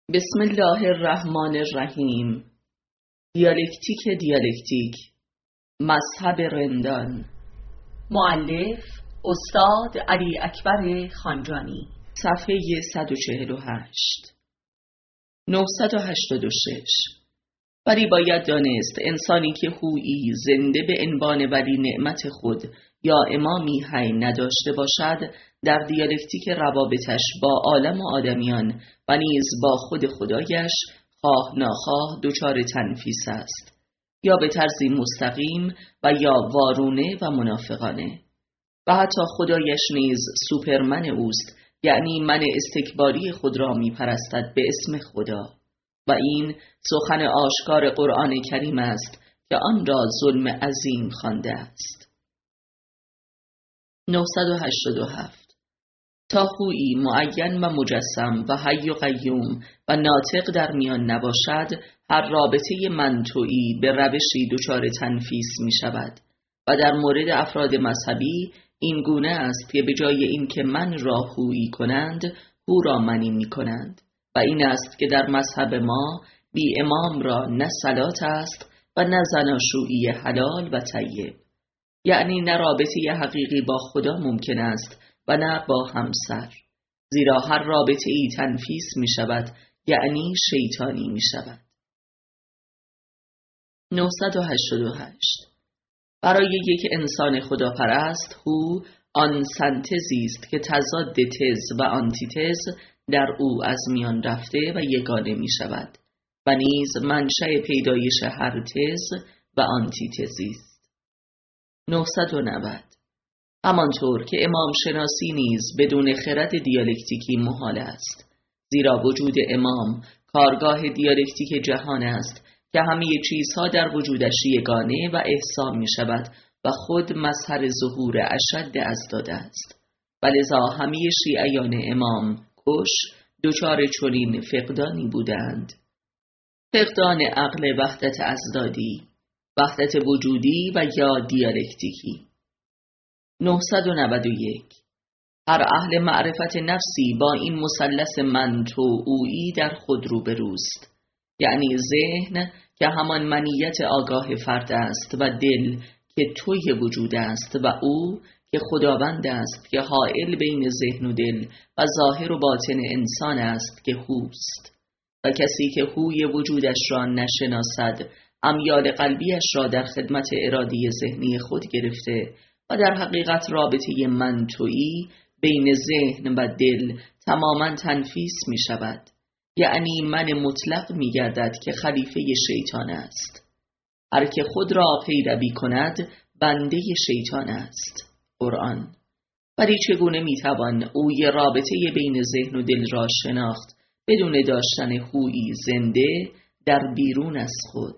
بسم الله الرحمن الرحیم. دیالکتیک مذهب رندان. مؤلف استاد علی اکبر خانجانی. صفحه 148. 986. ولی باید دانست انسانی که هویی زنده به عنوان ولی نعمت خود یا امامی حی نداشته باشد، در دیالکتیک روابطش با عالم و آدمیان و نیز با خود خدایش خواه ناخواه دچار تنفیس است، یا به طرزی مستقیم و یا وارونه و منافقانه. و حتی خدایش نیز سوپرمن اوست، یعنی من استکباری خود را می پرستد به اسم خدا. و این سخن آشکار قرآن کریم است که آن را ظلم عظیم خوانده است. 987. تا هویی معین و مجسم و حی و قیوم و ناطق در میان نباشد، هر رابطه منطوی به روشی دچار تنفیس می شود. و در مورد افراد مذهبی این گونه است که به جای این که من را هویی کنند، هو را منی می کنند. و این است که در مذهب ما بی امام را نه صلات است و نه زناشویی حلال و طیب، یعنی نه رابطه حقیقی با خدا ممکن است و نه با همسر، زیرا هر رابطه ای تنفیس می شود، یعنی شیطانی می شود. 988. برای یک انسان خداپرست هو آن سنتزی است که تضاد تز و آنتیتز در او از میان رفته و یگانه می شود و نیز منشأ پیدایش هر تز و آنتیتزی است. 990. همانطور که امام شناسی نیز بدون خرد دیالکتیکی محال است، زیرا وجود امام کارگاه دیالکتیک جهان است که همه چیزها در وجودش یگانه و احسا می شود و خود مظهر ظهور اشد ازداد است. ولذا همه شیعیان امام کش دچار چنین فقدانی بودند: فقدان عقل وحدت ازدادی، وحدت وجودی و یا دیالکتیکی. 991. هر اهل معرفت نفسی با این مثلث منطوعی در خود روبروست، یعنی ذهن که همان منیت آگاه فرد است و دل که توی وجود است و او که خداوند است که حائل بین ذهن و دل و ظاهر و باطن انسان است که هوست. و کسی که هوی وجودش را نشناسد، امیال قلبیش را در خدمت ارادی ذهنی خود گرفته و در حقیقت رابطه منطوی بین ذهن و دل تماما تنفیس می شود، یعنی من مطلق می گردد که خلیفه شیطان است. هر که خود را پیروی کند بنده شیطان است. قرآن. ولی چگونه می توان اوی رابطه بین ذهن و دل را شناخت بدون داشتن هویی زنده در بیرون از خود؟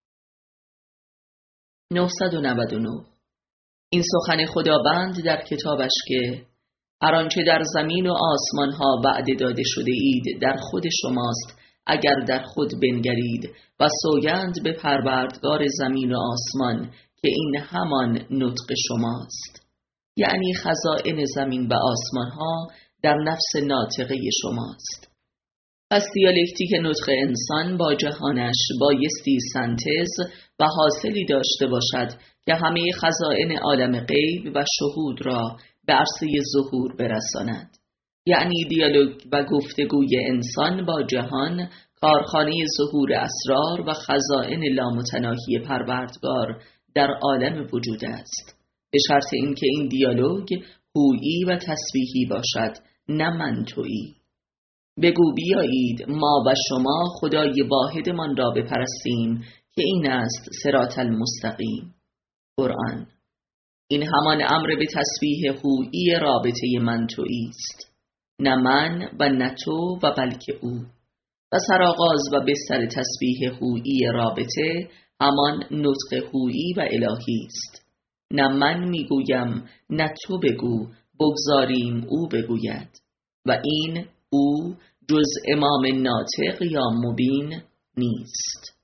999. این سخن خداوند در کتابش که هر آنچه در زمین و آسمان ها وعده داده شده اید در خود شماست اگر در خود بنگرید، و سوگند به پروردگار زمین و آسمان که این همان نطق شماست، یعنی خزائن زمین و آسمان ها در نفس ناطقه شماست. پس دیالکتیک نطق انسان با جهانش بایستی سنتز و حاصلی داشته باشد که همه خزائن عالم غیب و شهود را به عرصه ظهور برساند، یعنی دیالوگ و گفتگوی انسان با جهان کارخانه ظهور اسرار و خزائن لامتناهی پروردگار در عالم وجود است، به شرط اینکه این دیالوگ هویی و تسبیحی باشد، نه منطویی. بگو بیایید ما و شما خدای واحدمان را بپرستیم که این است صراط المستقیم. قرآن. این همان امر به تسبیح هویی رابطه منطویی است، نه من و نه تو و بلکه او. و سرآغاز و بستر تسبیح هویی رابطه همان نطق هویی و الهی است. نه من میگویم نه تو بگو، بگذاریم او بگوید. و این او جز امام ناطق یا مبین نیست.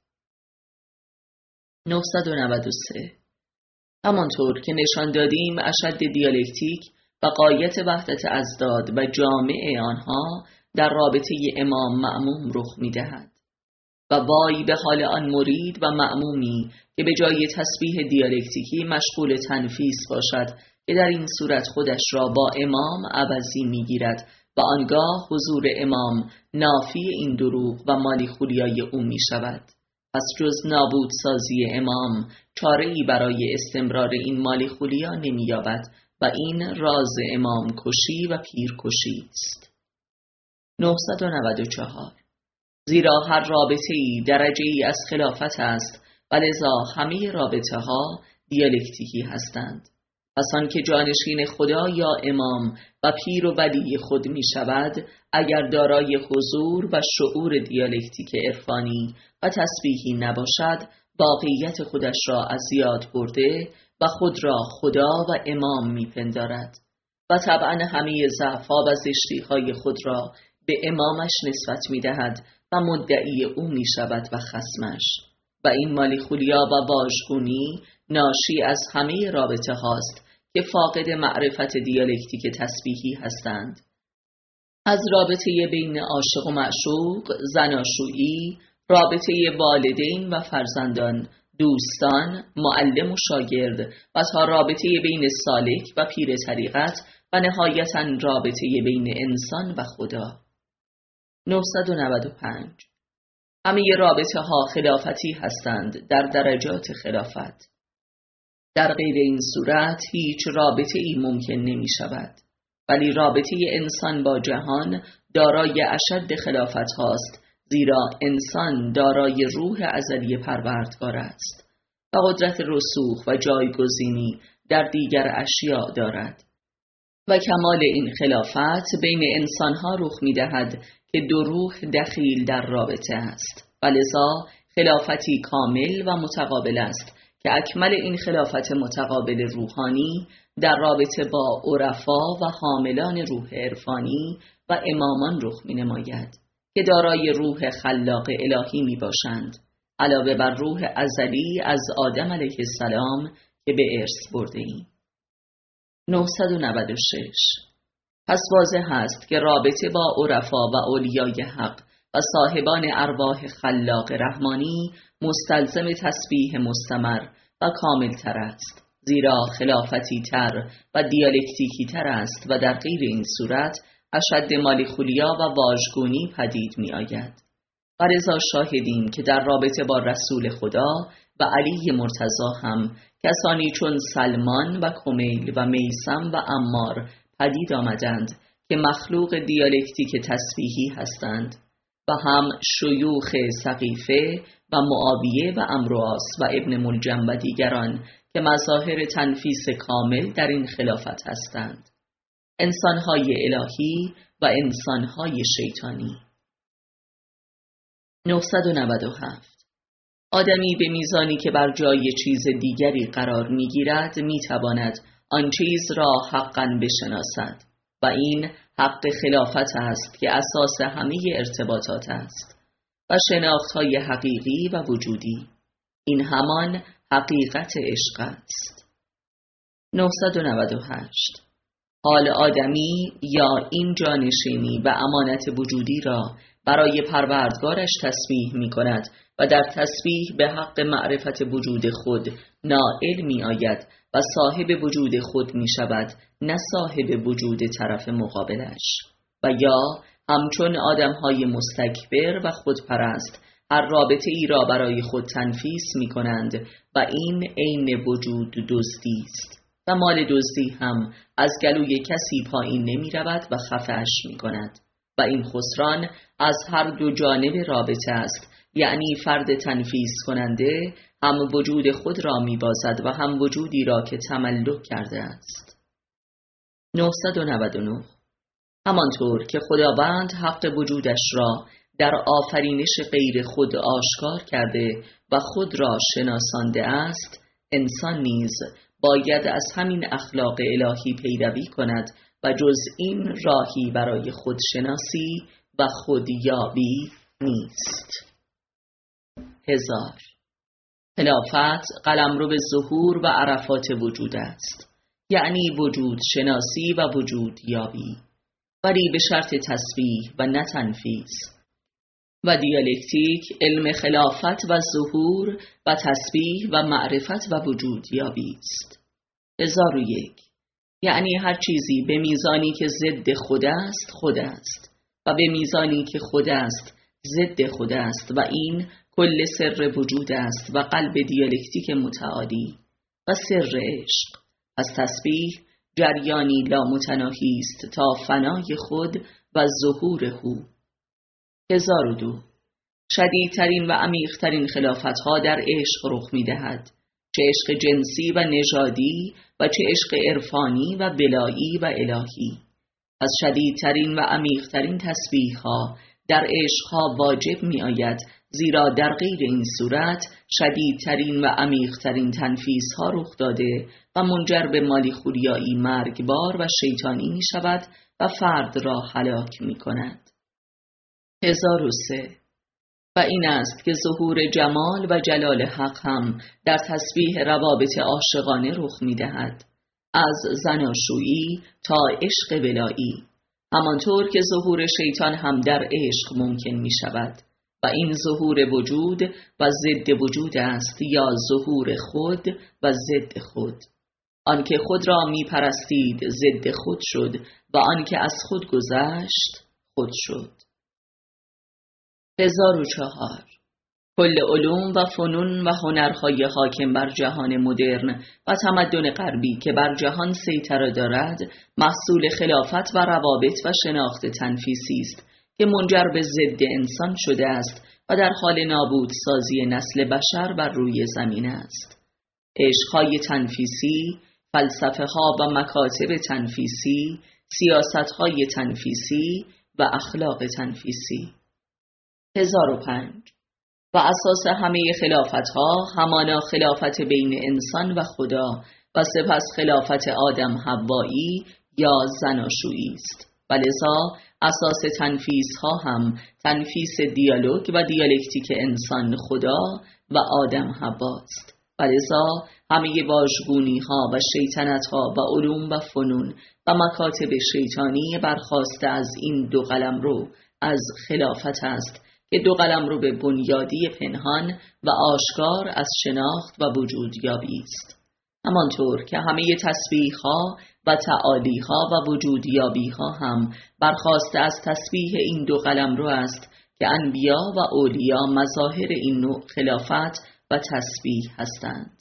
993. همانطور که نشان دادیم اشد دیالکتیک و غایت وحدت ازداد و جامع آنها در رابطه امام مأموم رخ می‌دهد. و وای به حال آن مرید و مأمومی که به جای تسبیح دیالکتیکی مشغول تنفیس باشد که در این صورت خودش را با امام عوضی می‌گیرد و آنگاه حضور امام نافی این دروغ و مالیخولیای او می‌شود. پس جز نابود سازی امام چاره‌ای برای استمرار این مالیخولیا نمی‌یابد و این راز امام کشی و پیر کشی است. 994. زیرا هر رابطه‌ای درجه‌ای از خلافت است و لذا همه رابطه‌ها دیالکتیکی هستند. پس آن که جانشین خدا یا امام و پیر و ولی خود می شود اگر دارای حضور و شعور دیالکتیک عرفانی و تسبیحی نباشد واقعیت خودش را از یاد برده و خود را خدا و امام می پندارد و طبعا همه ضعف‌ها و زشتی‌های خود را به امامش نسبت می دهد و مدعی او می شود و خصمش. و این مالیخولیا و واژگونی ناشی از همه رابطه هاست که فاقد معرفت دیالکتیک تسبیحی هستند. از رابطه بین عاشق و معشوق، زناشویی، رابطه والدین و فرزندان، دوستان، معلم و شاگرد و تا رابطه بین سالک و پیر طریقت و نهایتاً رابطه بین انسان و خدا. 995. همه رابطه ها خلافتی هستند در درجات خلافت. در غیر این صورت هیچ رابطه ای ممکن نمی شود. ولی رابطه انسان با جهان دارای اشد خلافت هاست، زیرا انسان دارای روح ازلی پروردگار است و قدرت رسوخ و جایگزینی در دیگر اشیاء دارد. و کمال این خلافت بین انسانها رخ می دهد که دو روح دخیل در رابطه است و لذا خلافتی کامل و متقابل است که اکمل این خلافت متقابل روحانی در رابطه با عرفا و حاملان روح عرفانی و امامان رخ می نماید که دارای روح خلاق الهی می باشند علاوه بر روح ازلی از آدم علیه السلام که به ارث برده ایم. 996. پس واضح است که رابطه با عرفا و اولیای حق و صاحبان ارواح خلاق رحمانی مستلزم تسبیح مستمر و کامل تر است، زیرا خلافتی تر و دیالکتیکی تر است و در غیر این صورت اشد مالیخولیا و واژگونی پدید می آید. و رضا شاهدیم که در رابطه با رسول خدا و علی مرتضی هم کسانی چون سلمان و کمیل و میثم و عمار پدید آمدند که مخلوق دیالکتیک تسبیحی هستند و هم شیوخ سقیفه و معاویه و عمرواس و ابن ملجم و دیگران که مظاهر تنفیس کامل در این خلافت هستند، انسانهای الهی و انسانهای شیطانی. 997. آدمی به میزانی که بر جای چیز دیگری قرار می‌گیرد می‌تواند آن چیز را حقاً بشناسد و این حق خلافت است که اساس همه ارتباطات است و شناخت‌های حقیقی و وجودی. این همان حقیقت عشق است. 998. حال آدمی یا این جانشینی و امانت وجودی را برای پروردگارش تسبیح می کند و در تسبیح به حق معرفت وجود خود نائل می آید و صاحب وجود خود می شود، نه صاحب وجود طرف مقابلش. و یا همچون آدمهای مستکبر و خودپرست هر رابطه ای را برای خود تنفیس می کنند و این عین وجود دزدی است و مال دزدی هم از گلوی کسی پایین نمی رود و خفه‌اش می کند و این خسران از هر دو جانب رابطه است، یعنی فرد تنفیس کننده هم وجود خود را می بازد و هم وجودی را که تملک کرده است. 999. همانطور که خداوند حق وجودش را در آفرینش غیر خود آشکار کرده و خود را شناسانده است، انسان نیز باید از همین اخلاق الهی پیروی کند و جز این راهی برای خودشناسی و خودیابی نیست. 1000. خلافت قلمرو به ظهور و عرفات وجود است، یعنی وجود شناسی و وجود یابی. ولی به شرط تسبیح و نه تنفیذ. و دیالکتیک علم خلافت و ظهور و تسبیح و معرفت و وجود یابی است. 1001 یعنی هر چیزی به میزانی که ضد خود است خود است و به میزانی که خود است ضد خود است و این کل سر وجود است و قلب دیالکتیک متعالی و سر عشق. از تسبیح جریانی لامتناهی است تا فنای خود و ظهور هو. 1002 شدیدترین و عمیق‌ترین خلافت‌ها در عشق رخ می‌دهد، چه عشق جنسی و نژادی و چه عشق عرفانی و بلایی و الهی. از شدیدترین و عمیق‌ترین تسبیح‌ها در عشق‌ها واجب می‌آید، زیرا در غیر این صورت شدیدترین و عمیق‌ترین تنفیذها رخ داده و منجر به مالیخولیایی مرگبار و شیطانی می‌شود و فرد را هلاک می‌کند. 1003 و این است که ظهور جمال و جلال حق هم در تسبیح روابط عاشقانه رخ می‌دهد، از زناشویی تا عشق ولایی، همانطور که ظهور شیطان هم در عشق ممکن می‌شود و این ظهور وجود و ضد وجود است یا ظهور خود و ضد خود. آنکه خود را می‌پرستید ضد خود شد و آنکه از خود گذشت خود شد. 1004 کل علوم و فنون و هنرهای حاکم بر جهان مدرن و تمدن غربی که بر جهان سیطره دارد محصول خلافت و روابط و شناخت تنفیسی است که منجر به ضد انسان شده است و در حال نابود سازی نسل بشر بر روی زمین است. عشقهای تنفیسی، فلسفه ها و مکاتب تنفیسی، سیاست های تنفیسی و اخلاق تنفیسی. 1005 و اساس همه خلافتها همانا خلافت بین انسان و خدا و سپس خلافت آدم حوایی یا زناشویی است. و لذا اساس تنفیذها هم تنفیذ دیالوگ و دیالکتیک انسان خدا و آدم حواست. و لذا همه واژگونی ها و شیطنت ها و علوم و فنون و مکاتب شیطانی برخاسته از این دو قلمرو از خلافت است که دو قلمرو به بنیادی پنهان و آشکار از شناخت و وجود یابی است. همانطور که همه تسبیح ها و تعالی ها و وجود یابی ها هم برخاسته از تسبیح این دو قلمرو است که انبیا و اولیا مظاهر این نوع خلافت و تسبیح هستند.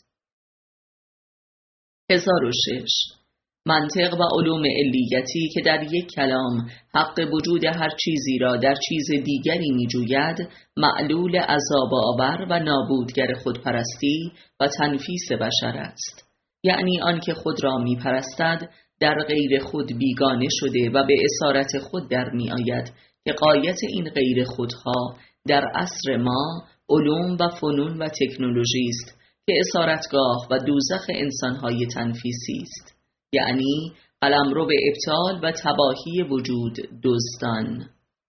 1006 منطق و علوم علیتی که در یک کلام حق وجود هر چیزی را در چیز دیگری می جوید، معلول عذاب آور و نابودگر خودپرستی و تنفیس بشر است. یعنی آن که خود را می پرستد در غیر خود بیگانه شده و به اسارت خود در می آید که غایت این غیر خودها در عصر ما علوم و فنون و تکنولوژی است که اسارتگاه و دوزخ انسانهای تنفیسی است، یعنی قلمرو به ابطال و تباهی وجود دزدان.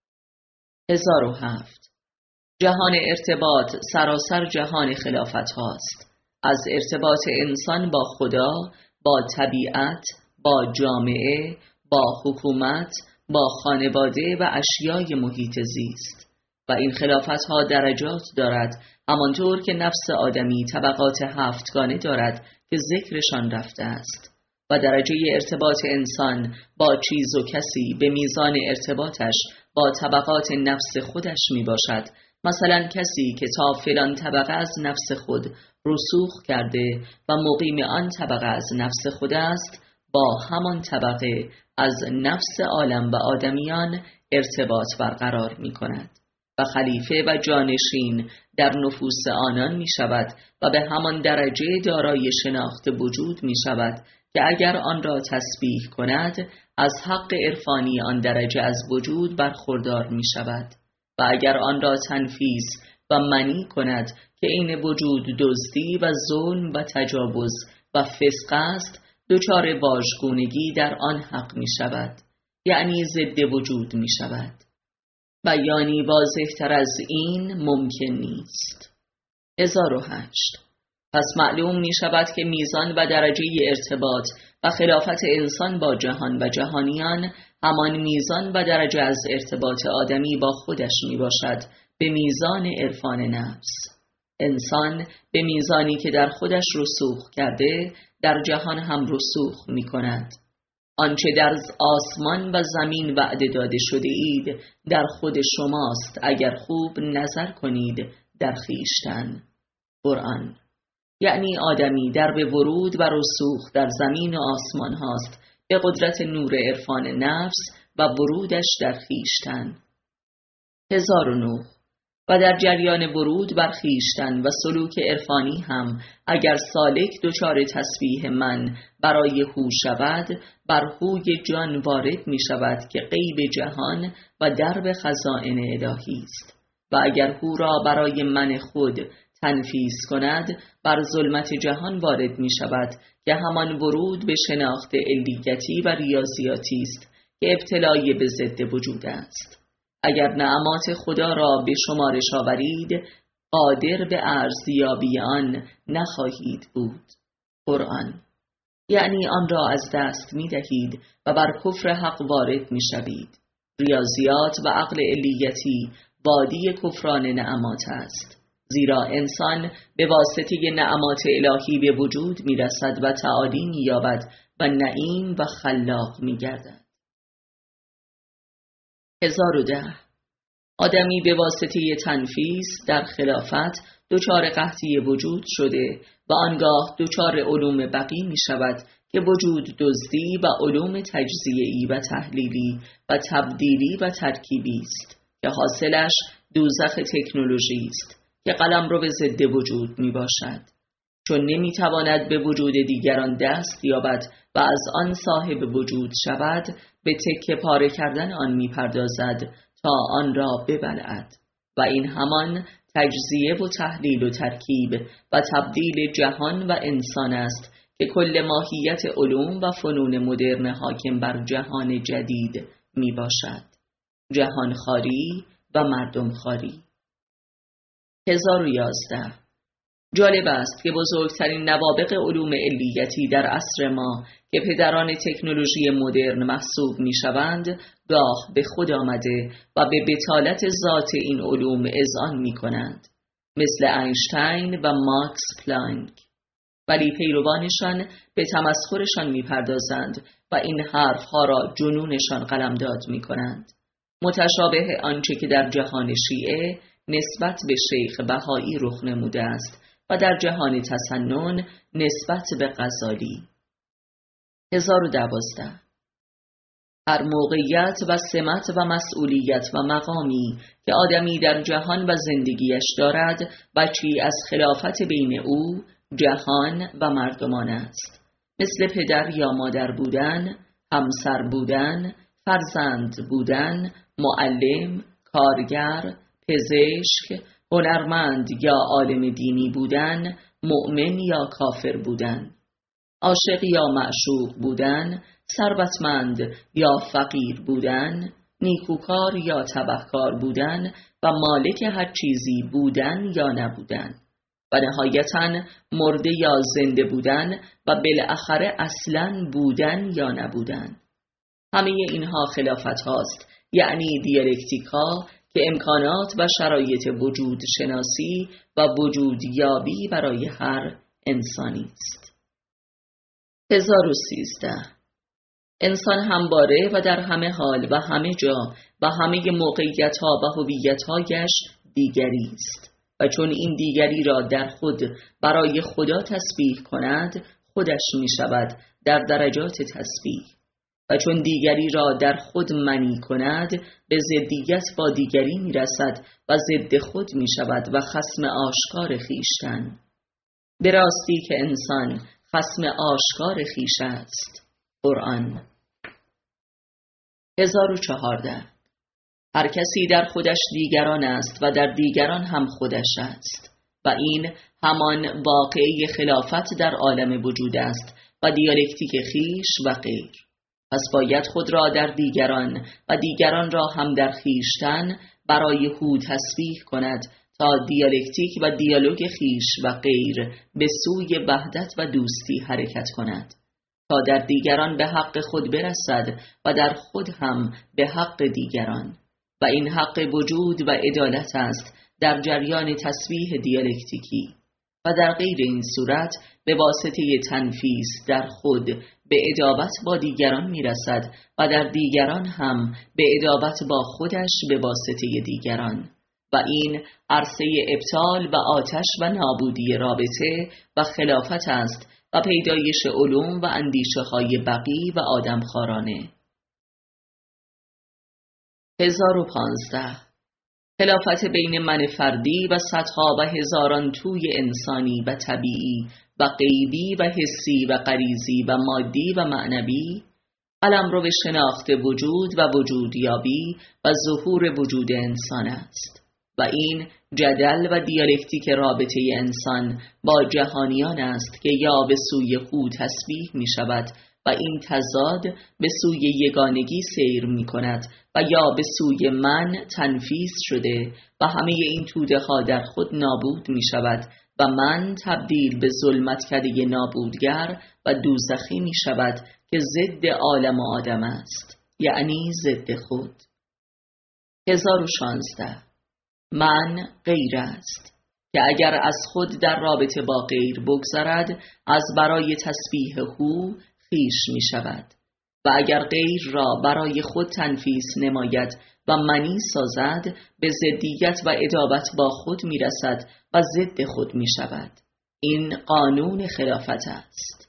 1007 جهان ارتباط سراسر جهان خلافت هاست، از ارتباط انسان با خدا، با طبیعت، با جامعه، با حکومت، با خانواده و اشیای محیط زیست. و این خلافت ها درجات دارد، همانطور که نفس آدمی طبقات هفتگانه دارد که ذکرشان رفته است. و درجه ارتباط انسان با چیز و کسی به میزان ارتباطش با طبقات نفس خودش می باشد. مثلا کسی که تا فلان طبقه از نفس خود رسوخ کرده و مقیم آن طبقه از نفس خود است، با همان طبقه از نفس عالم و آدمیان ارتباط برقرار می کند و خلیفه و جانشین در نفوس آنان می شود و به همان درجه دارای شناخت وجود می شود که اگر آن را تسبیح کند از حق عرفانی آن درجه از وجود برخوردار می شود و اگر آن را تنفیذ و منی کند که این وجود دزدی و ظلم و تجاوز و فسق است، دچار واژگونگی در آن حق می شود، یعنی ضد وجود می شود. بیانی واضح تر از این ممکن نیست. 1008 پس معلوم می شود که میزان و درجه ارتباط و خلافت انسان با جهان و جهانیان همان میزان و درجه از ارتباط آدمی با خودش می باشد به میزان عرفان نفس. انسان به میزانی که در خودش رسوخ کرده در جهان هم رسوخ می کند. آنچه در آسمان و زمین وعده داده شده اید در خود شماست اگر خوب نظر کنید در خویشتن. قرآن. یعنی آدمی در به ورود و رسوخ در زمین و آسمان هاست به قدرت نور عرفان نفس و ورودش در خویشتن. 1009. و در جریان ورود بر خویشتن و سلوک عرفانی هم اگر سالک دچار تسبیح من برای هو شود بر هوی جان وارد می شود که غیب جهان و درب خزائن الهی است و اگر هو را برای من خود تنفیذ کند بر ظلمت جهان وارد می شود که همان ورود به شناخت علیتی و ریاضیاتی است که ابتلای به ضد وجود است. اگر نعمات خدا را به شمارش آورید قادر به ارزیابی آن نخواهید بود. قرآن. یعنی آن را از دست می دهید و بر کفر حق وارد می شوید. ریاضیات و عقل علیتی وادی کفران نعمات است، زیرا انسان به واسطه نعمات الهی به وجود می رسد و تعالی می یابد و نعیم و خلاق می گردد. 1010. آدمی به واسطه تنفیذ در خلافت دچار قحطی وجود شده و آنگاه دچار علوم بقی می شود که وجود دزدی و علوم تجزیه‌ای و تحلیلی و تبدیلی و ترکیبی است که حاصلش دوزخ تکنولوژی است که قلمرو به ضد وجود می باشد، چون نمی تواند به وجود دیگران دست یابد و از آن صاحب وجود شود به تکه پاره کردن آن می پردازد تا آن را ببلعد و این همان تجزیه و تحلیل و ترکیب و تبدیل جهان و انسان است که کل ماهیت علوم و فنون مدرن حاکم بر جهان جدید می باشد. جهان خاری و مردم خاری. 1011. جالب است که بزرگترین نوابغ علوم علیتی در عصر ما که پدران تکنولوژی مدرن محسوب می شوند گاه به خود آمده و به بطالت ذات این علوم اذعان می کنند، مثل اینشتین و ماکس پلانک، ولی پیروانشان به تمسخرشان می پردازند و این حرفها را جنونشان قلمداد می کنند، متشابه آنچه که در جهان شیعه نسبت به شیخ بهایی رخ نموده است و در جهان تسنن نسبت به غزالی. 1012. هر موقعیت و سمت و مسئولیت و مقامی که آدمی در جهان و زندگیش دارد بچی از خلافت بین او، جهان و مردمان است، مثل پدر یا مادر بودن، همسر بودن، فرزند بودن، معلم، کارگر، پزشک، هنرمند یا عالم دینی بودن، مؤمن یا کافر بودن، عاشق یا معشوق بودن، ثروتمند یا فقیر بودن، نیکوکار یا تبهکار بودن و مالک هر چیزی بودن یا نبودن و نهایتاً مرده یا زنده بودن و بالاخره اصلاً بودن یا نبودن. همه اینها خلافت هاست، یعنی دیالکتیکا که امکانات و شرایط وجود شناسی و وجود یابی برای هر انسانی است. 1013. انسان همواره و در همه حال و همه جا و همه موقعیت‌ها و هویت‌هایش دیگری است و چون این دیگری را در خود برای خدا تسبیح کند خودش می شود در درجات تسبیح و چون دیگری را در خود منی کند به ضدیت با دیگری می رسد و ضد خود می شود و خصم آشکار خویشتن. به راستی که انسان خصم آشکار خویش است. قرآن. 1014. هر کسی در خودش دیگران است و در دیگران هم خودش است و این همان واقعه خلافت در عالم وجود است و دیالکتیک خویش و غیر. پس باید خود را در دیگران و دیگران را هم در خویشتن برای هو تسبیح کند تا دیالکتیک و دیالوگ خویش و غیر به سوی وحدت و دوستی حرکت کند، تا در دیگران به حق خود برسد و در خود هم به حق دیگران. و این حق وجود و عدالت است در جریان تسبیح دیالکتیکی و در غیر این صورت به واسطه تنفیس در خود به عداوت با دیگران میرسد و در دیگران هم به عداوت با خودش به واسطه دیگران و این عرصه ابطال و آتش و نابودی رابطه و خلافت است و پیدایش علوم و اندیشه های بقی و آدمخوارانه. 1015 خلافت بین من فردی و صدها و هزاران توی انسانی و طبیعی و غیبی و حسی و غریزی و مادی و معنوی، قلمرو به شناخت وجود و وجودیابی و ظهور وجود انسان است و این جدل و دیالکتیک رابطه انسان با جهانیان است که یا به سوی او تسبیح می شود و این تضاد به سوی یگانگی سیر می کند و یا به سوی من تنفیس شده و همه این توده ها در خود نابود می شود و من تبدیل به ظلمتکده نابودگر و دوزخی می شود که ضد عالم و آدم است، یعنی ضد خود. 1016 من غیر است که اگر از خود در رابطه با غیر بگذرد از برای تسبیح او خیش می شود و اگر غیر را برای خود تنفیس نماید و منی سازد به ضدیت و عداوت با خود می رسد و ضد خود می شود. این قانون خلافت است.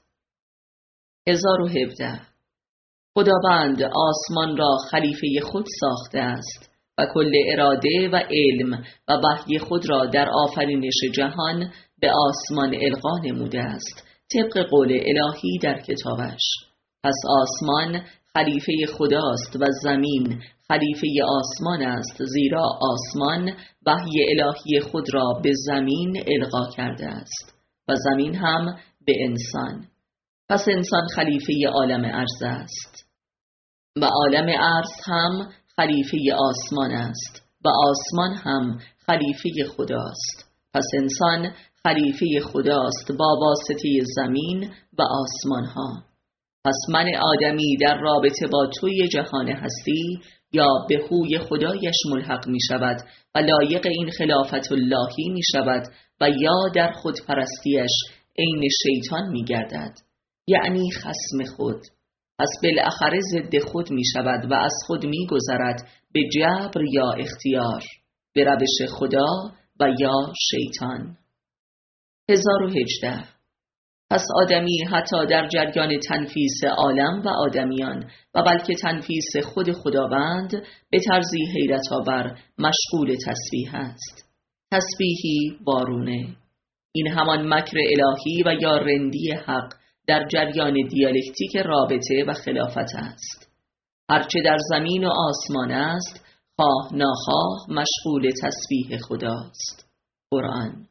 1017 خداوند آسمان را خلیفه خود ساخته است و کل اراده و علم و وحی خود را در آفرینش جهان به آسمان القا نموده است طبق قول الهی در کتابش. پس آسمان خلیفه خداست و زمین خلیفه آسمان است، زیرا آسمان وحی الهی خود را به زمین القا کرده است و زمین هم به انسان. پس انسان خلیفه عالم ارض است و عالم ارض هم خلیفه آسمان است و آسمان هم خلیفه خداست. پس انسان خلیفه خداست با واسطه زمین و آسمان ها. پس من آدمی در رابطه با توی جهان هستی یا به خوی خدایش ملحق می شود و لایق این خلافت اللهی می شود و یا در خود پرستیش عین شیطان می گردد، یعنی خصم خود. پس بالاخره ضد خود می شود و از خود می گذرد به جبر یا اختیار، به روش خدا و یا شیطان. 1018 پس آدمی حتی در جریان تنفیس عالم و آدمیان و بلکه تنفیس خود خداوند به طرزی حیرت آور مشغول تسبیح است. تسبیحی وارونه. این همان مکر الهی و یا رندی حق در جریان دیالکتیک رابطه و خلافت است. هرچه در زمین و آسمان است خواه ناخواه مشغول تسبیح خداست. قرآن.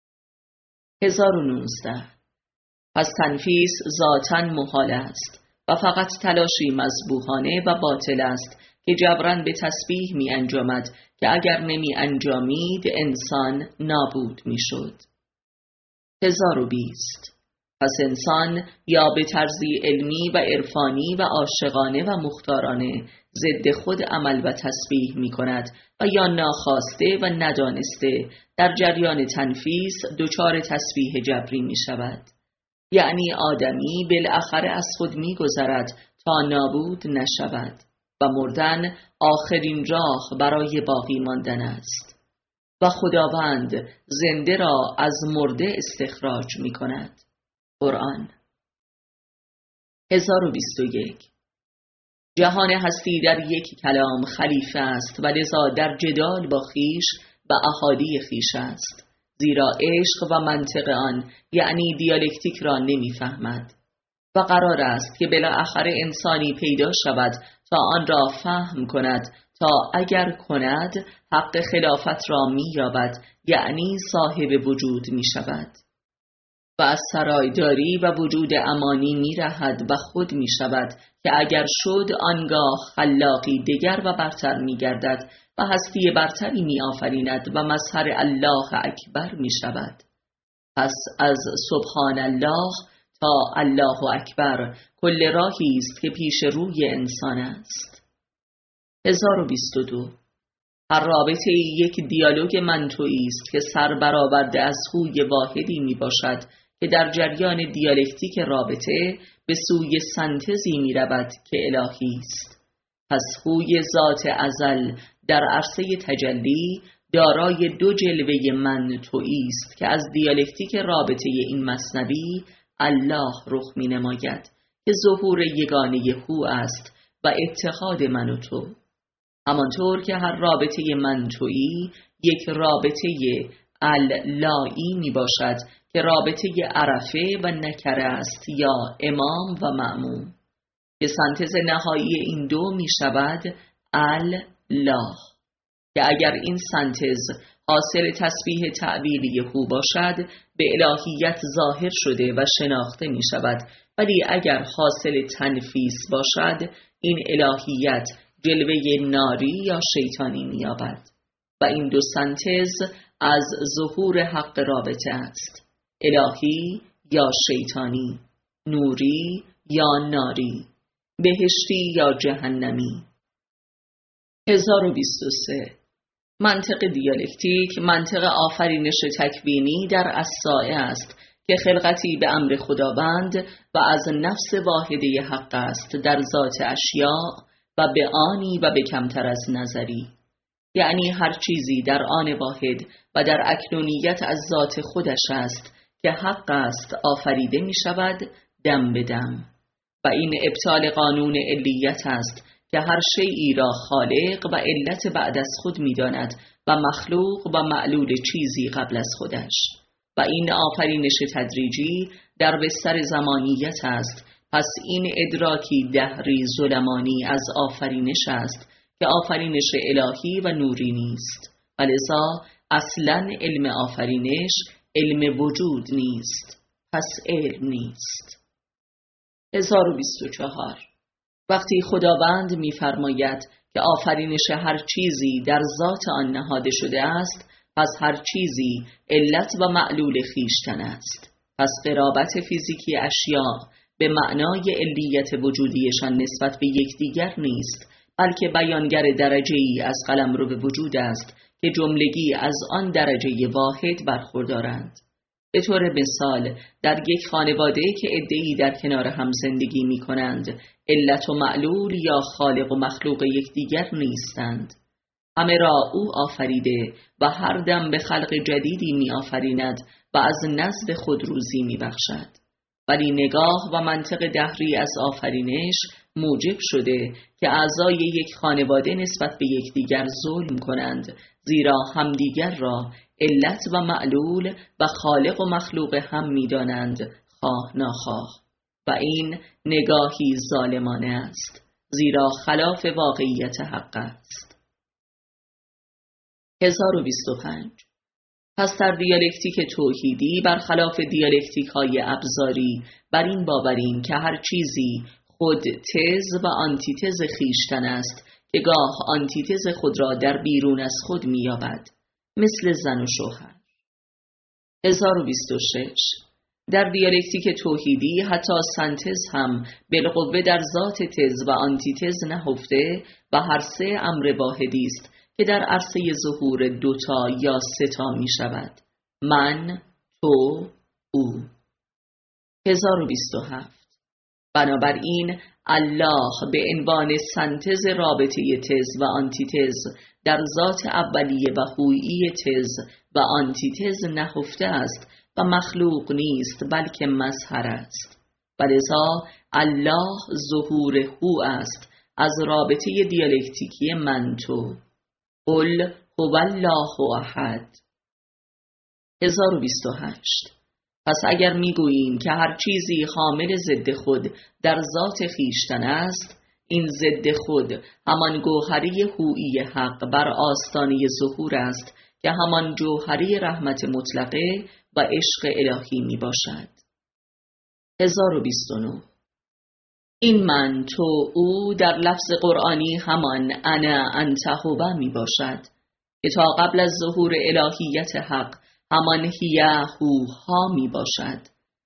1019 پس تنفیس ذاتاً محال است و فقط تلاشی مذبوحانه و باطل است که جبراً به تسبیح می انجامد که اگر نمی انجامید انسان نابود می شد. 1020 پس انسان یا به طرزی علمی و عرفانی و عاشقانه و مختارانه ضد خود عمل و تسبیح می کند و یا ناخواسته و ندانسته در جریان تنفیس دچار تسبیح جبری می شود. یعنی آدمی بالاخره از خود می گذرد تا نابود نشود و مردن آخرین راه برای باقی ماندن است و خداوند زنده را از مرده استخراج می کند. قرآن. 1021 جهان هستی در یک کلام خلیفه است و لذا در جدال با خیش و احادی خیش است، زیرا عشق و منطق آن یعنی دیالکتیک را نمی‌فهمد و قرار است که بالاخره انسانی پیدا شود تا آن را فهم کند تا اگر کند حق خلافت را می‌یابد، یعنی صاحب وجود می‌شود و از سرایداری و وجود امانی می‌رهد و خود می‌شود که اگر شد آنگاه خلاقی دگر و برتر می‌گردد و هستی برتری می‌آفریند و مظهر الله اکبر می‌شود. پس از سبحان الله تا الله اکبر کل راهی است که پیش روی انسان است. 1022. هر رابطه یک دیالوگ منطقی است که سربرآورده از خوی واحدی می باشد که در جریان دیالکتیک رابطه به سوی سنتزی می رود که الهی است. پس خوی ذات ازل در عرصه تجلی دارای دو جلوه منطقی است که از دیالکتیک رابطه این مثنوی الله رخ می نماید که ظهور یگانه هو است و اتحاد من و تو. همانطور که هر رابطه منطقی یک رابطه اللایی می باشد که رابطه عرفه و نکره است یا امام و مأموم که سنتز نهایی این دو می شود الله، که اگر این سنتز حاصل تسبیح تعبیری هو باشد به الهیت ظاهر شده و شناخته می شود، ولی اگر حاصل تنفیس باشد این الهیت جلوه ناری یا شیطانی می یابد و این دو سنتز از ظهور حق رابطه است، الهی یا شیطانی، نوری یا ناری، بهشتی یا جهنمی. 1023. منطق دیالکتیک منطق آفرینش تکوینی در الساعه است که خلقتی به امر خداوند و از نفس واحده حق است در ذات اشیاء و به آنی و به کمتر از نظری، یعنی هر چیزی در آن واحد و در اکنونیت از ذات خودش است که حق است آفریده می شود دم به دم، و این ابطال قانون علیت است که هر شیئی را خالق و علت بعد از خود می داند و مخلوق و معلول چیزی قبل از خودش، و این آفرینش تدریجی در بستر زمانیت است. پس این ادراکی دهری ظلمانی از آفرینش است که آفرینش الهی و نوری نیست، ولذا اصلا علم آفرینش علم وجود نیست، پس علم نیست. 1024. وقتی خداوند می‌فرماید که آفرینش هر چیزی در ذات آن نهاده شده است، پس هر چیزی علت و معلول خویشتن است. پس قرابت فیزیکی اشیاء به معنای علیت وجودیشان نسبت به یکدیگر نیست، بلکه بیانگر درجه‌ای از قلمرو به وجود است که جملگی از آن درجه واحد برخوردارند. به طور مثال در یک خانواده که عده‌ای در کنار هم زندگی می کنند، علت و معلول یا خالق و مخلوق یکدیگر نیستند. همه را او آفریده و هر دم به خلق جدیدی می آفریند و از نزد خود روزی می بخشد. ولی نگاه و منطق دهری از آفرینش موجب شده که اعضای یک خانواده نسبت به یکدیگر ظلم کنند، زیرا همدیگر را علت و معلول و خالق و مخلوق هم می دانند خواه ناخواه، و این نگاهی ظالمانه است، زیرا خلاف واقعیت حق است. 1025. پس در دیالکتیک توحیدی برخلاف دیالکتیک های ابزاری بر این باوریم که هر چیزی خود تز و آنتیتز خویشتن است که گاه آنتیتز خود را در بیرون از خود می‌یابد، مثل زن و شوهر. 1026. در دیالکتیک توحیدی حتی سنتز هم بالقوه در ذات تز و آنتیتز نهفته و هر سه امر واحدی است که در عرصه ظهور دوتا یا ستا می شود: من، تو، او. 1027. بنابراین الله به عنوان سنتز رابطه تز و آنتیتز در ذات اولیه و هویی تز و آنتیتز نهفته است و مخلوق نیست بلکه مظهر است، ولذا الله ظهور هو است از رابطه دیالکتیکی من تو. قل هو الله احد. 1028. پس اگر میگوییم که هر چیزی حامل ضد خود در ذات خویشتن است، این ضد خود همان گوهری هویی حق بر آستانه ظهور است که همان جوهری رحمت مطلقه و عشق الهی می باشد. 1029. این من تو او در لفظ قرآنی همان انا انت هو می باشد که تا قبل از ظهور الهیت حق همان هیه هو ها می باشد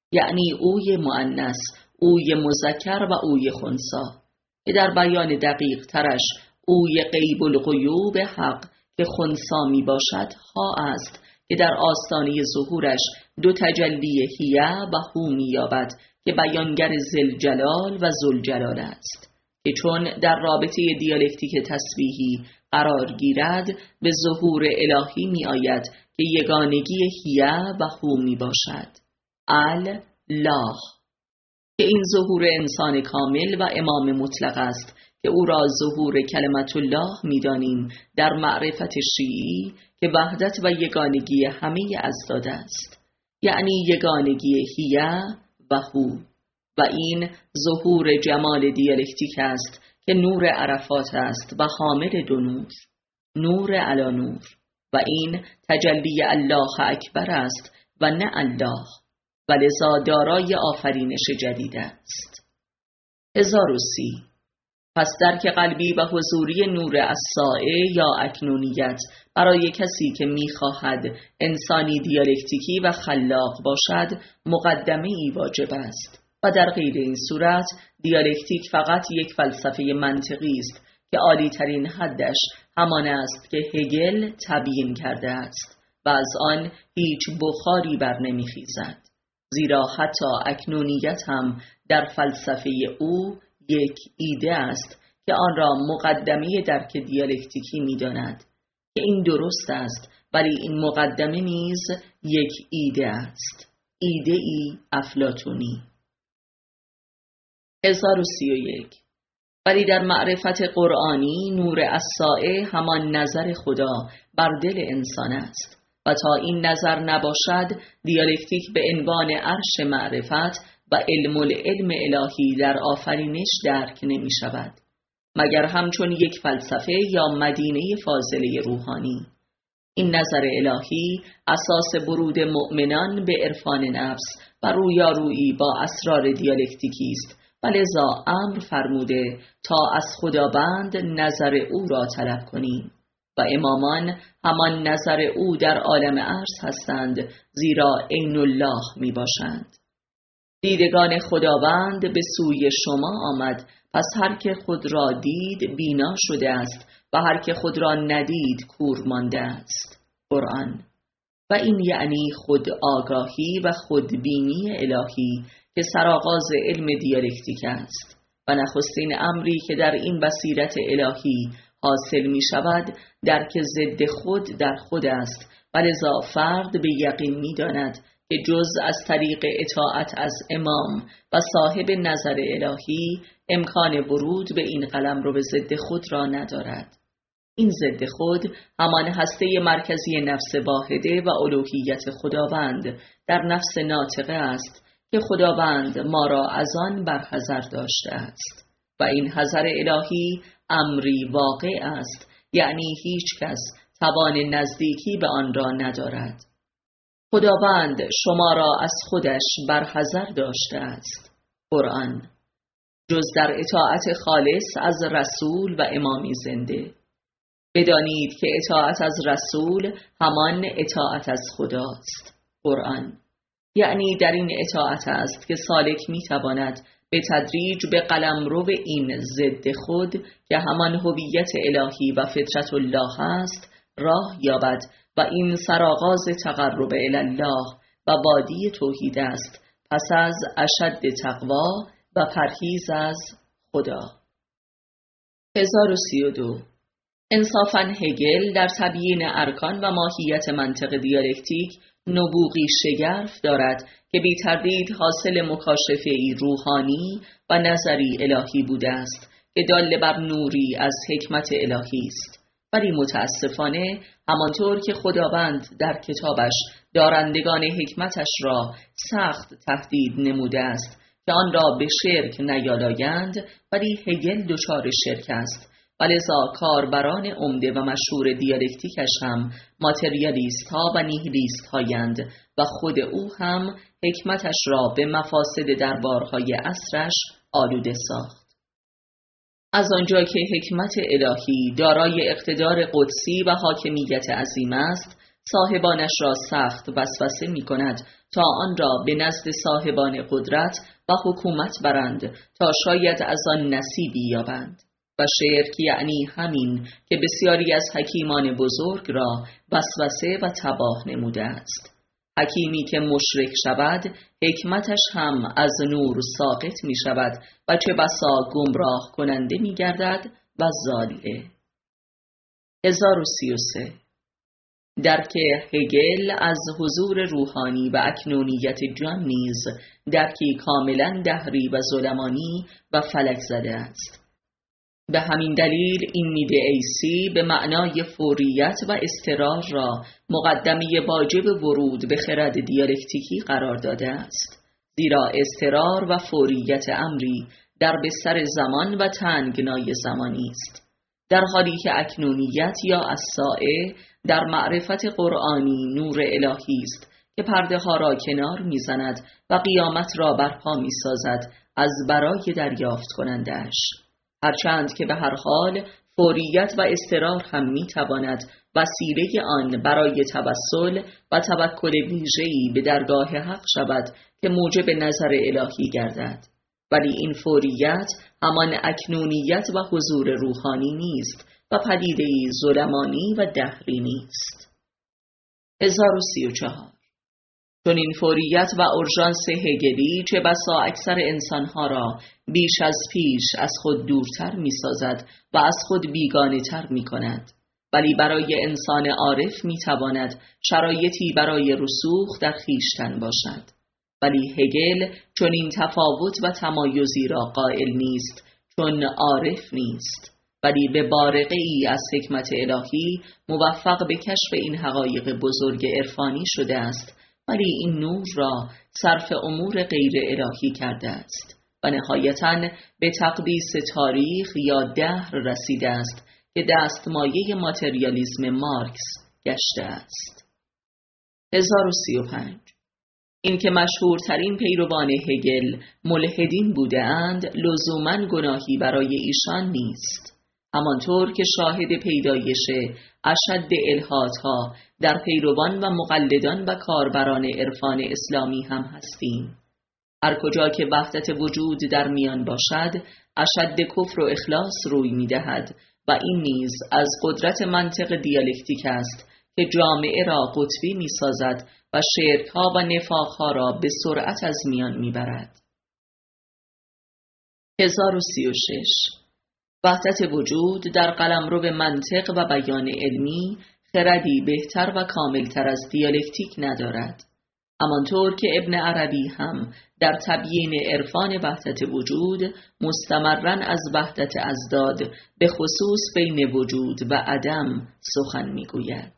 یعنی اوی مؤنث، اوی مذکر و اوی خنثی، که در بیان دقیق ترش اوی غیب الغیوب حق که خنثی می باشد ها است که در آستانه ظهورش دو تجلی هیه و هو می یابد که بیانگر ذوالجلال و ذوالجلال است، که چون در رابطه دیالکتیک تسبیحی قرار گیرد به ظهور الهی می آید که یگانگی هیه و هو می باشد. الله، که این ظهور انسان کامل و امام مطلق است که او را ظهور کلمت الله می دانیم در معرفت شیعی که وحدت و یگانگی همه ازداد است، یعنی یگانگی هیه و هو، و این ظهور جمال دیالکتیک است که نور عرفات است و حامل دو نور، نور علی نور، و این تجلی الله اکبر است و نه الله، و لذا دارای آفرینش جدید است. 1030. پس درک قلبی و حضوری نور الساعه یا اکنونیت برای کسی که می‌خواهد انسانی دیالکتیکی و خلاق باشد مقدمه ای واجب است، و در غیر این صورت دیالکتیک فقط یک فلسفه منطقی است که عالی ترین حدش همان است که هگل تبیین کرده است و از آن هیچ بخاری بر نمیخیزد، زیرا حتی اکنونیت هم در فلسفه او یک ایده است که آن را مقدمه درک دیالکتیکی می داند که این درست است، ولی این مقدمه نیز یک ایده است، ایده ای افلاطونی. 1031. ولی در معرفت قرآنی نور الساعه همان نظر خدا بر دل انسان است و تا این نظر نباشد دیالکتیک به عنوان عرش معرفت و علم العلم الهی در آفرینش درک نمی شود مگر همچون یک فلسفه یا مدینه فاضله روحانی. این نظر الهی اساس ورود مؤمنان به عرفان نفس و رویارویی با اسرار دیالکتیکی است و لذا امر فرموده تا از خداوند نظر او را طلب کنیم و امامان همان نظر او در عالم عرش هستند، زیرا عین الله می باشند. دیدگان خداوند به سوی شما آمد، پس هر که خود را دید بینا شده است و هر که خود را ندید کور مانده است. قرآن. و این یعنی خود آگاهی و خودبینی الهی که سرآغاز علم دیالکتیک است و نخستین امری که در این بصیرت الهی حاصل می شود درک ضد خود در خود است و لذا فرد به یقین می داند که جز از طریق اطاعت از امام و صاحب نظر الهی امکان ورود به این قلمرو به ضد خود را ندارد. این ضد خود همان هسته مرکزی نفس واحده و الوهیت خداوند در نفس ناطقه است که خداوند ما را از آن برحذر داشته است و این حذر الهی امری واقع است، یعنی هیچ کس توان نزدیکی به آن را ندارد. خداوند شما را از خودش برحذر داشته است. قرآن. جز در اطاعت خالص از رسول و امامی زنده. بدانید که اطاعت از رسول همان اطاعت از خداست. قرآن. یعنی در این اطاعت است که سالک میتواند به تدریج به قلمرو این ضد خود که همان هویت الهی و فطرت الله است راه یابد و این سرآغاز تقرب الی الله و وادی توحید است، پس از اشد تقوا و پرهیز از خدا. 1032. انصافاً هگل در تبیین ارکان و ماهیت منطق دیالکتیک نبوغی شگرف دارد که بی تردید حاصل مکاشفه‌ای روحانی و نظری الهی بوده است که دال بر نوری از حکمت الهی است، ولی متاسفانه همانطور که خداوند در کتابش دارندگان حکمتش را سخت تهدید نموده است که آن را به شرک نیالایند، ولی هگل دچار شرک است و لذا کاربران عمده و مشهور دیالکتیکش هم ماتریالیست ها و نیهیلیست هایند و خود او هم حکمتش را به مفاسد دربارهای عصرش آلوده ساخت. از آنجا که حکمت الهی دارای اقتدار قدسی و حاکمیت عظیم است، صاحبانش را سخت وسوسه می کند تا آن را به نزد صاحبان قدرت و حکومت برند تا شاید از آن نصیبی یابند. و شرک یعنی همین که بسیاری از حکیمان بزرگ را وسوسه و تباه نموده است. حکیمی که مشرک شود حکمتش هم از نور ساقط می شود و چه بسا گمراه کننده می گردد و ضاله. 1033 درک هگل از حضور روحانی و اکنونیت جان نیز درکی کاملا دهری و ظلمانی و فلک زده است. به همین دلیل این ایدئیسی به معنای فوریت و اضطرار را مقدمه واجب ورود به خرد دیالکتیکی قرار داده است، زیرا اضطرار و فوریت امری در بستر زمان و تنگنای زمانی است، در حالی که اکنونیت یا الساعه در معرفت قرآنی نور الهی است که پرده ها را کنار می‌زند و قیامت را برپا می‌سازد از برای دریافت کنندش. هرچند که به هر حال فوریت و اضطرار هم می‌تواند وسیله آن برای توسل و توکل ویژه‌ای به درگاه حق شود که موجب نظر الهی گردد، ولی این فوریت همان اکنونیت و حضور روحانی نیست و پدیده‌ای ظلمانی و دهری نیست. 1034 چون این فوریت و اورژانس هگلی چه بسا اکثر انسانها را بیش از پیش از خود دورتر می سازد و از خود بیگانه تر می کند، ولی برای انسان عارف می تواند شرایطی برای رسوخ در خویشتن باشد. ولی هگل چون این تفاوت و تمایزی را قائل نیست، چون عارف نیست، ولی به بارقه ای از حکمت الهی موفق به کشف این حقایق بزرگ عرفانی شده است، ولی این نور را صرف امور غیر الهی کرده است و نهایتاً به تقدیس تاریخ یا دهر رسیده است که دستمایه ماتریالیسم مارکس گشته است. 1035 این که مشهورترین پیروان هگل ملحدین بوده اند لزوماً گناهی برای ایشان نیست، همانطور که شاهد پیدایش اشد الحادها در پیروان و مقلدان و کاربران عرفان اسلامی هم هستیم. هر کجا که وحدت وجود در میان باشد اشد کفر و اخلاص روی می دهد و این نیز از قدرت منطق دیالکتیک است که جامعه را قطبی می سازد و شرک‌ها و نفاق‌ها را به سرعت از میان می برد. 1036 وحدت وجود در قلمرو منطق و بیان علمی خردی بهتر و کاملتر از دیالکتیک ندارد، همانطور که ابن عربی هم در تبیین عرفان وحدت وجود مستمراً از وحدت ازداد به خصوص بین وجود و عدم سخن میگوید.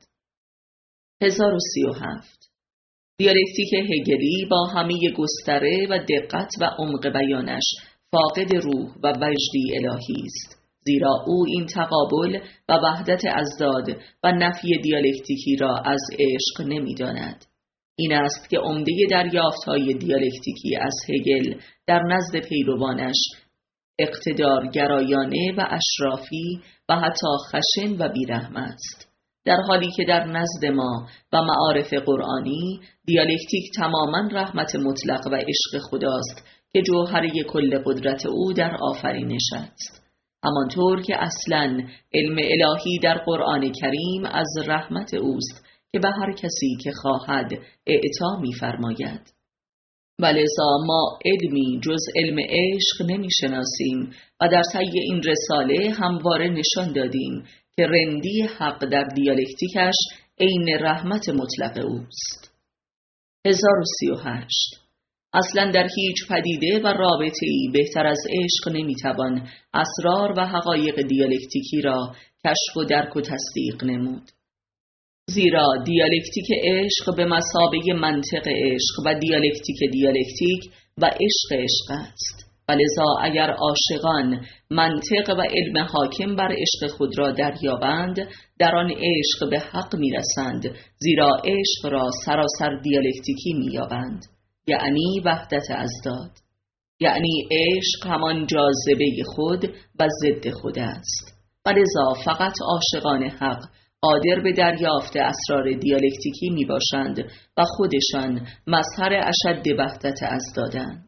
1037 دیالکتیک هگلی با همه گستره و دقت و عمق بیانش فاقد روح و وجدی الهی است، زیرا او این تقابل و وحدت ازداد و نفی دیالکتیکی را از عشق نمی‌داند. این است که عمده دریافت‌های دیالکتیکی از هگل در نزد پیروانش اقتدارگرایانه و اشرافی و حتی خشن و بیرحم است، در حالی که در نزد ما و معارف قرآنی دیالکتیک تماماً رحمت مطلق و عشق خداست که جوهره کل قدرت او در آفرینش است، همانطور که اصلاً علم الهی در قرآن کریم از رحمت اوست که به هر کسی که خواهد اعطا می‌فرماید. ولذا ما علمی جز علم عشق نمی‌شناسیم و در طی این رساله همواره نشان دادیم که رندی حق در دیالکتیکش عین رحمت مطلق اوست. 1038 اصلا در هیچ پدیده و رابطه‌ای بهتر از عشق نمیتوان اسرار و حقایق دیالکتیکی را کشف و درک و تصدیق نمود، زیرا دیالکتیک عشق به مثابه منطق عشق و دیالکتیک و عشق است. ولذا اگر عاشقان منطق و علم حاکم بر عشق خود را دریابند، در آن عشق به حق میرسند، زیرا عشق را سراسر دیالکتیکی مییابند، یعنی وحدت ازداد، یعنی عشق همان جاذبه خود و ضد خود است. ولذا فقط عاشقان حق قادر به دریافت اسرار دیالکتیکی می باشند و خودشان مظهر اشد وحدت ازدادند.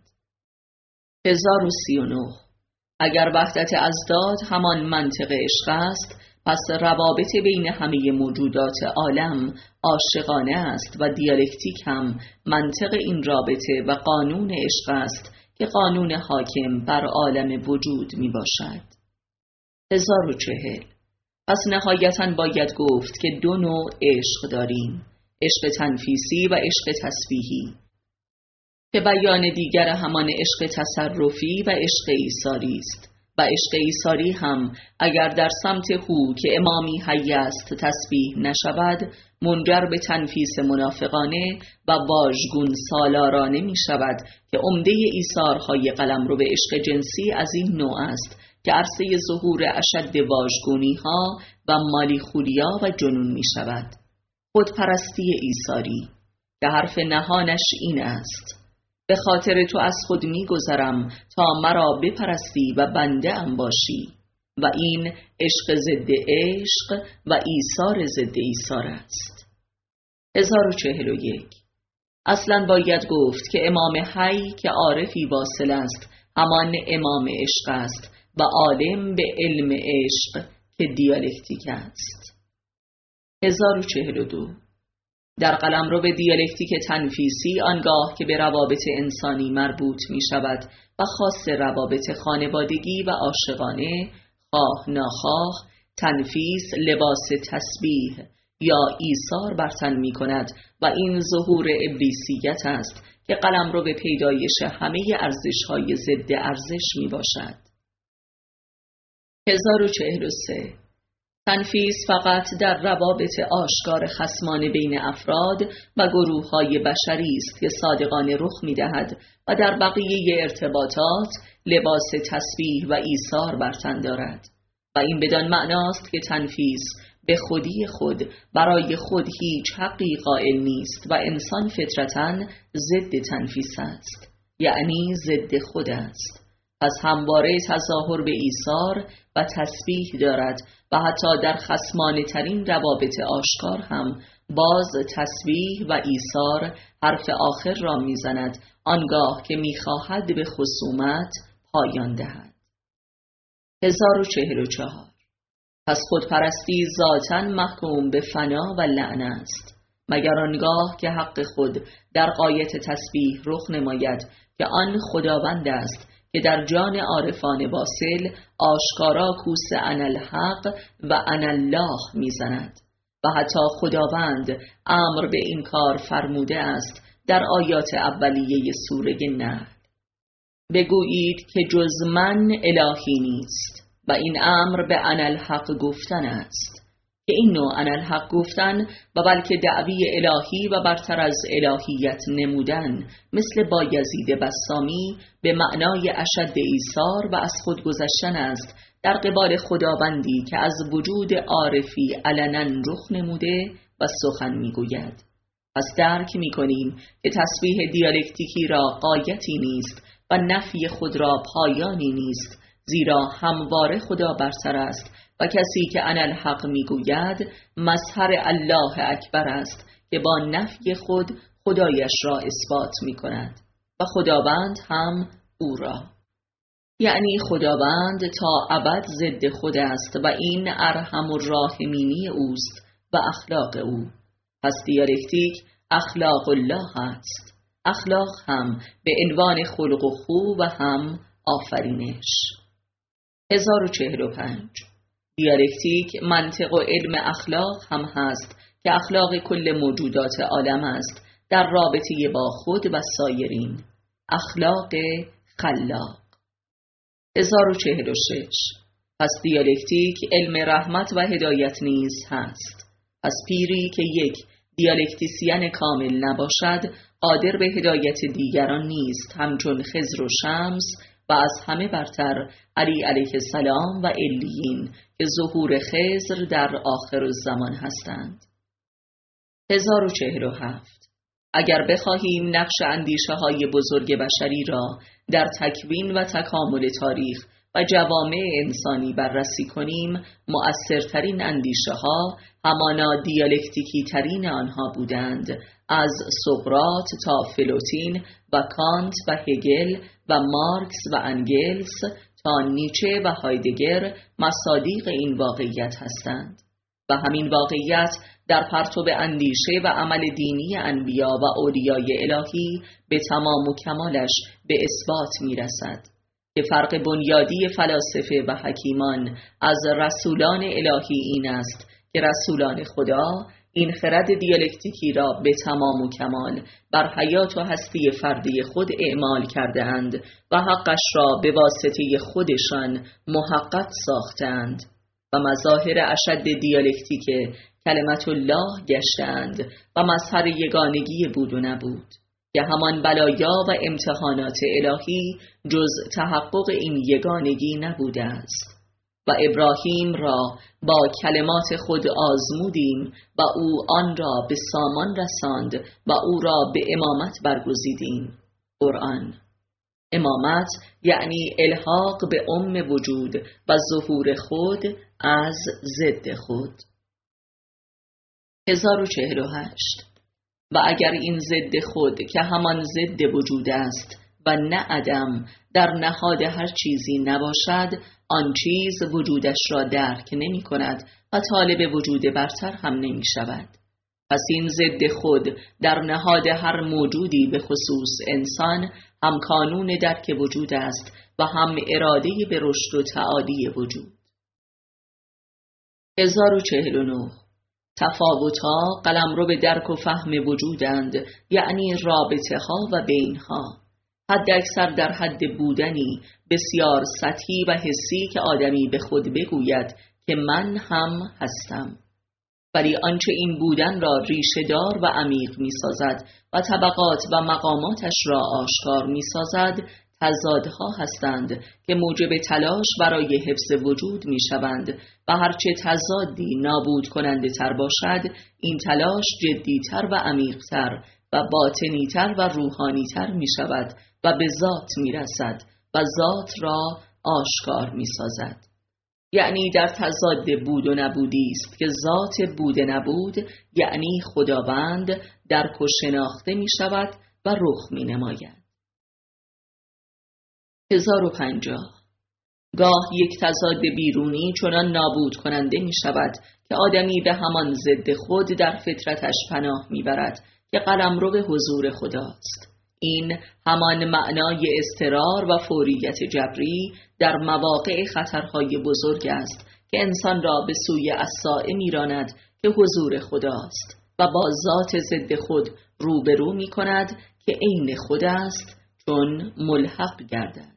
1039. اگر وحدت ازداد همان منطق عشق است، پس روابط بین همه موجودات عالم عاشقانه است و دیالکتیک هم منطق این رابطه و قانون عشق است که قانون حاکم بر عالم وجود می باشد. 1040. پس نهایتاً باید گفت که دو نوع عشق داریم، عشق تنفیسی و عشق تسبیحی، که بیان دیگر همان عشق تصرفی و عشق ایثاری است. و عشق ایثاری هم اگر در سمت هو که امامی حی است تسبیح نشود، منجر به تنفیس منافقانه و واژگون سالارانه می شود که عمده ایثارهای قلمرو به عشق جنسی از این نوع است که عرصه ظهور اشد واژگونی ها و مالیخولیا و جنون می شود. خودپرستی ایثاری که حرف نهانش این است: به خاطر تو از خود می گذرم تا مرا بپرستی و بنده ام باشی. و این عشق ضد عشق و ایثار ضد ایثار است. 1041. اصلا باید گفت که امام حی که عارفی واصل است همان امام عشق است و عالم به علم عشق که دیالکتیک است. 1042. در قلمرو به دیالکتیک تنفیسی آنگاه که به روابط انسانی مربوط می شود و خاص روابط خانوادگی و عاشقانه، خواه ناخواه تنفیس لباس تسبیح یا ایثار بر تن می کند و این ظهور ابلیسیت است که قلمرو به پیدایش همه ارزش‌های ضد ارزش می باشد. 1043. تنفیس فقط در روابط آشکار خصمانه بین افراد و گروه‌های بشری است که صادقانه رخ می‌دهد و در بقیه ارتباطات لباس تسبیح و ایثار بر تن دارد. و این بدان معناست که تنفیس به خودی خود برای خود هیچ حقی قائل نیست و انسان فطرتاً ضد تنفیس است، یعنی ضد خود است. پس همواره تظاهر به ایثار و تسبیح دارد و حتی در خصمانه ترین روابط آشکار هم باز تسبیح و ایثار حرف آخر را میزند آنگاه که میخواهد به خصومت پایان دهد. 1044. پس خودپرستی ذاتاً محکوم به فنا و لعنت است، مگر آنگاه که حق خود در غایت تسبیح رخ نماید که آن خداوند است که در جان عارفان واصل آشکارا کوس انالحق و انالله میزند و حتی خداوند امر به این کار فرموده است در آیات اولیه سوره نحل: بگویید که جز من الهی نیست. و این امر به انالحق گفتن است که این نوع انالحق گفتن و بلکه دعوی الهی و برتر از الهیت نمودن مثل بایزید بسامی به معنای اشد ایثار و از خود گذشتن است در قبال خداوندی که از وجود عارفی علنا رخ نموده و سخن میگوید. پس درک میکنیم که تسبیح دیالکتیکی را غایتی نیست و نفی خود را پایانی نیست، زیرا همواره خدا برتر است و کسی که انالحق میگوید مظهر الله اکبر است که با نفی خود خدایش را اثبات میکند و خداوند هم او را، یعنی خداوند تا ابد ضد خود است و این ارحم الراحمینی اوست و اخلاق او. پس دیالکتیک اخلاق الله است، اخلاق هم به عنوان خلق و خو و هم آفرینش. 1045. دیالکتیک منطق و علم اخلاق هم هست که اخلاق کل موجودات عالم است در رابطه با خود و سایرین، اخلاق خلاق. 1046. پس دیالکتیک علم رحمت و هدایت نیز هست. پس پیری که یک دیالکتیسین کامل نباشد قادر به هدایت دیگران نیست، همچون خضر و شمس و از همه برتر علی علیه السلام و علیین که ظهور خضر در آخر الزمان هستند. 1047. اگر بخواهیم نقش اندیشه های بزرگ بشری را در تکوین و تکامل تاریخ و جوامع انسانی بررسی کنیم، مؤثرترین اندیشه ها همانا دیالکتیکی ترین آنها بودند، از سقراط تا فلوتین و کانت و هگل و مارکس و انگلس تا نیچه و هایدگر مصادیق این واقعیت هستند و همین واقعیت در پرتو اندیشه و عمل دینی انبیا و اولیای الهی به تمام و کمالش به اثبات می رسد که فرق بنیادی فلاسفه و حکیمان از رسولان الهی این است که رسولان خدا این خرد دیالکتیکی را به تمام و کمال بر حیات و هستی فردی خود اعمال کرده اند و حقش را به واسطه خودشان محقق ساختند و مظاهر اشد دیالکتیک کلمت الله گشتند و مظهر یگانگی بود و نبود که همان بلایا و امتحانات الهی جز تحقق این یگانگی نبوده است و ابراهیم را با کلمات خود آزمودیم و او آن را به سامان رساند و او را به امامت برگزیدیم. قرآن. امامت یعنی الحاق به وجود و ظهور خود از ضد خود. 1048. و اگر این ضد خود که همان ضد وجود است و نه عدم در نهاد هر چیزی نباشد، آن چیز وجودش را درک نمی کند و طالب وجود برتر هم نمی شود. پس این ضد خود در نهاد هر موجودی به خصوص انسان هم کانون درک وجود است و هم اراده به رشد و تعالی وجود. 1049. تفاوت‌ها قلمرو به درک و فهم وجودند، یعنی رابطه ها و بینها، حد اکثر در حد بودنی بسیار سطحی و حسی که آدمی به خود بگوید که من هم هستم، ولی آنچه این بودن را ریشه‌دار و عمیق می سازد و طبقات و مقاماتش را آشکار می سازد تضادها هستند که موجب تلاش برای حفظ وجود می شوند و هرچه تضادی نابود کننده تر باشد، این تلاش جدیتر و عمیقتر و باطنیتر و روحانیتر می شود و به ذات می رسد و ذات را آشکار می سازد. یعنی در تضاد بود و نبودی است که ذات بود نبود یعنی خداوند درک و شناخته می شود و رخ می نماید. 1050. گاه یک تضاد بیرونی چنان نابود کننده می شود که آدمی به همان ضد خود در فطرتش پناه می برد که قلمرو به حضور خداست. این همان معنای اضطرار و فوریت جبری در مواقع خطرهای بزرگ است که انسان را به سوی الساعه می‌راند که حضور خداست و با ذات ضد خود روبرو می کند که عین خود است چون ملحق گردد.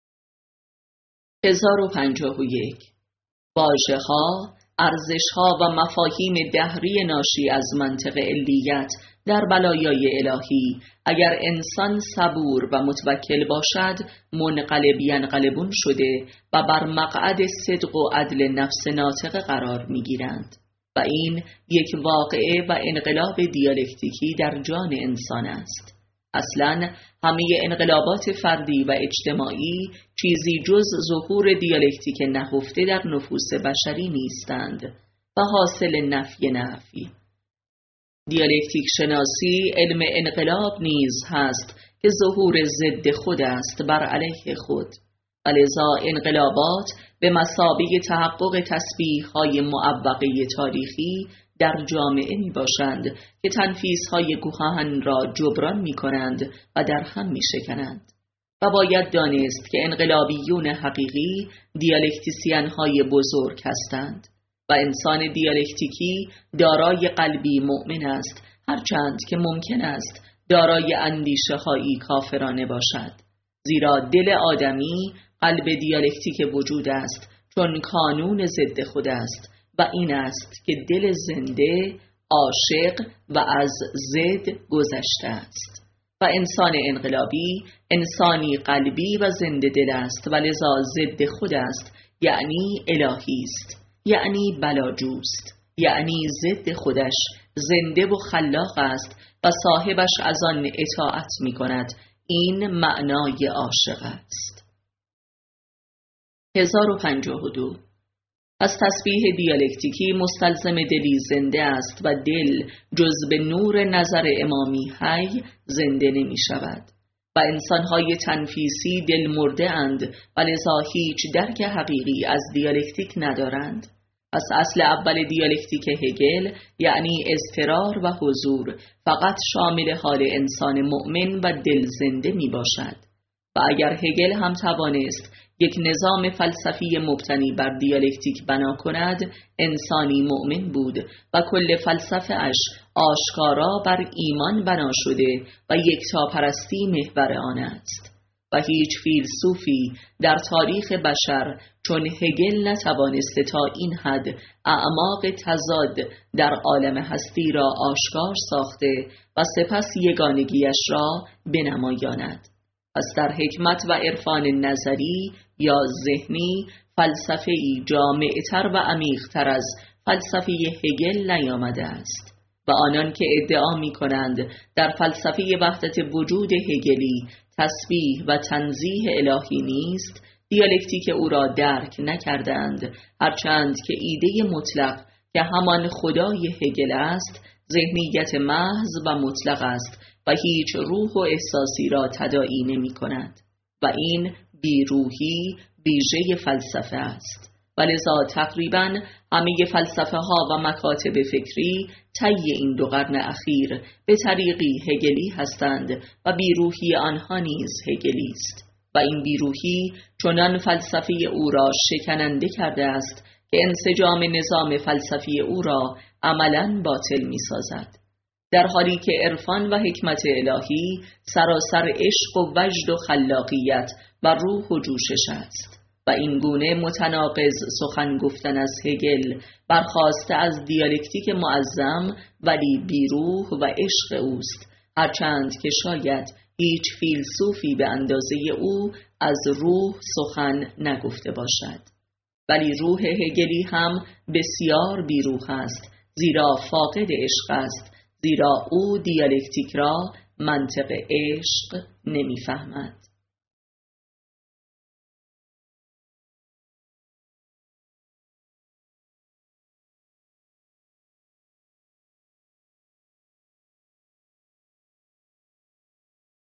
1051. واژه‌ها، ارزش‌ها و مفاهیم دهری ناشی از منطق علیت در بلایای الهی اگر انسان صبور و متوکل باشد منقلب ینقلبون شده و بر مقعد صدق و عدل نفس ناطق قرار می‌گیرند و این یک واقعه و انقلاب دیالکتیکی در جان انسان است. اصلاً همه انقلابات فردی و اجتماعی چیزی جز ظهور دیالکتیک نهفته در نفوس بشری نیستند و حاصل نفی. دیالکتیک شناسی علم انقلاب نیز هست که ظهور ضد خود است بر علیه خود و لذا انقلابات به مثابه تحقق تسبیح‌های معوقه تاریخی در جامعه می باشند که تنفیذهای کهن را جبران می کنند و در هم می شکنند و باید دانست که انقلابیون حقیقی دیالکتیسیان‌های بزرگ هستند و انسان دیالکتیکی دارای قلبی مؤمن است، هرچند که ممکن است دارای اندیشه‌هایی کافرانه باشد، زیرا دل آدمی قلب دیالکتیک وجود است چون کانون ضد خود است و این است که دل زنده عاشق و از ضد گذشته است و انسان انقلابی انسانی قلبی و زنده دل است و لذا ضد خود است، یعنی الهی است، یعنی بلاجوست، یعنی ضد خودش زنده و خلاق است و صاحبش از آن اطاعت می کند. این معنای عاشق است. 1052. پس تسبیح دیالکتیکی مستلزم دلی زنده است و دل جز به نور نظر امامی حی زنده نمی شود و انسانهای تنفیسی دل مرده اند و لذا هیچ درک حقیقی از دیالکتیک ندارند. پس اصل اول دیالکتیک هگل یعنی اضطرار و حضور فقط شامل حال انسان مؤمن و دل زنده می باشد و اگر هگل هم توانست یک نظام فلسفی مبتنی بر دیالکتیک بنا کند، انسانی مؤمن بود و کل فلسفه اش آشکارا بر ایمان بنا شده و یکتاپرستی محور آن است و هیچ فیلسوفی در تاریخ بشر چون هگل نتوانسته تا این حد اعماق تضاد در عالم هستی را آشکار ساخته و سپس یگانگیش را بنمایاند. پس در حکمت و عرفان نظری یا ذهنی فلسفه‌ای جامع‌تر و عمیق‌تر از فلسفه هگل نیامده است و آنان که ادعا می‌کنند در فلسفه وحدت وجود هگلی تسبیح و تنزیه الهی نیست، دیالکتیک او را درک نکردند، هرچند که ایده مطلق که همان خدای هگل است ذهنیت محض و مطلق است و هیچ روح و احساسی را تداعی نمی کند و این بیروحی ویژه فلسفه است و لذا تقریباً همه فلسفه ها و مکاتب فکری طی این 2 قرن اخیر به طریقی هگلی هستند و بیروحی آنها نیز هگلی است و این بیروحی چنان فلسفه او را شکننده کرده است که انسجام نظام فلسفی او را عملاً باطل می سازد، در حالی که عرفان و حکمت الهی سراسر عشق و وجد و خلاقیت و روح و جوشش است و این گونه متناقض سخن گفتن از هگل برخاسته از دیالکتیک معظم ولی بیروح و عشق اوست، هرچند که شاید هیچ فیلسوفی به اندازه او از روح سخن نگفته باشد. ولی روح هگلی هم بسیار بیروح است، زیرا فاقد عشق است، زیرا او دیالکتیک را منطق عشق نمی‌فهمد.